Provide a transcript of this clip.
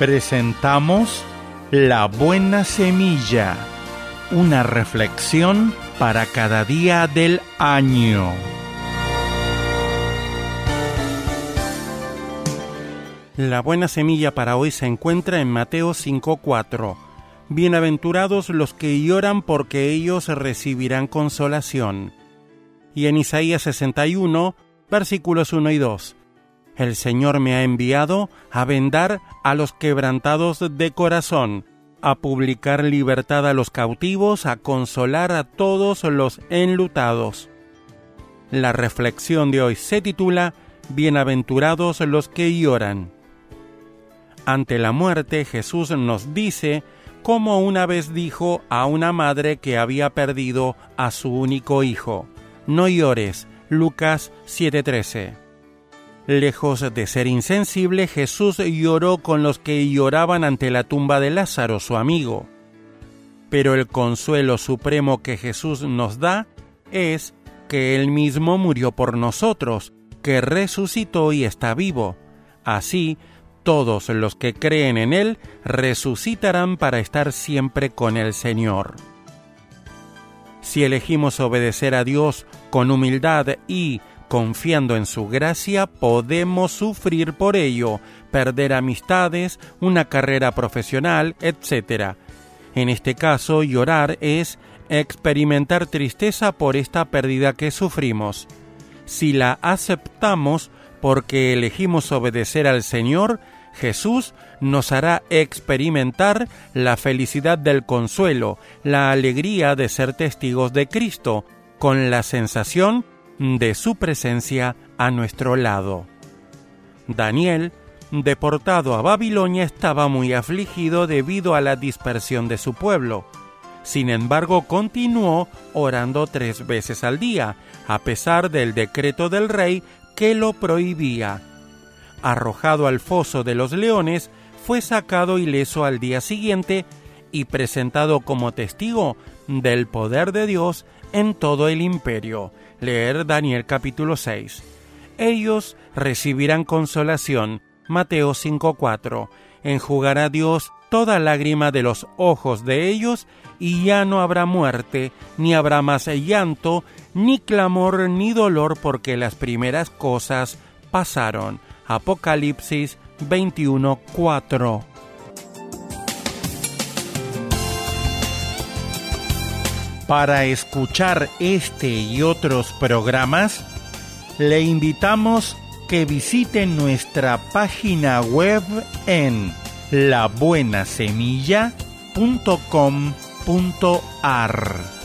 Presentamos La Buena Semilla, una reflexión para cada día del año. La buena semilla para hoy se encuentra en Mateo 5:4. Bienaventurados los que lloran, porque ellos recibirán consolación. Y en Isaías 61, versículos 1 y 2. El Señor me ha enviado a vendar a los quebrantados de corazón, a publicar libertad a los cautivos, a consolar a todos los enlutados. La reflexión de hoy se titula Bienaventurados los que lloran. Ante la muerte, Jesús nos dice cómo una vez dijo a una madre que había perdido a su único hijo: no llores, Lucas 7:13. Lejos de ser insensible, Jesús lloró con los que lloraban ante la tumba de Lázaro, su amigo. Pero el consuelo supremo que Jesús nos da es que Él mismo murió por nosotros, que resucitó y está vivo. Así, todos los que creen en Él resucitarán para estar siempre con el Señor. Si elegimos obedecer a Dios con humildad y confiando en su gracia, podemos sufrir por ello, perder amistades, una carrera profesional, etc. En este caso, llorar es experimentar tristeza por esta pérdida que sufrimos. Si la aceptamos porque elegimos obedecer al Señor, Jesús nos hará experimentar la felicidad del consuelo, la alegría de ser testigos de Cristo, con la sensación de su presencia a nuestro lado. Daniel, deportado a Babilonia, estaba muy afligido debido a la dispersión de su pueblo. Sin embargo, continuó orando 3 veces al día, a pesar del decreto del rey que lo prohibía. Arrojado al foso de los leones, fue sacado ileso al día siguiente y presentado como testigo del poder de Dios en todo el imperio. Leer Daniel capítulo 6. Ellos recibirán consolación. Mateo 5:4. Enjugará Dios toda lágrima de los ojos de ellos, y ya no habrá muerte, ni habrá más llanto, ni clamor, ni dolor, porque las primeras cosas pasaron. Apocalipsis 21:4. Para escuchar este y otros programas, le invitamos que visite nuestra página web en labuenasemilla.com.ar.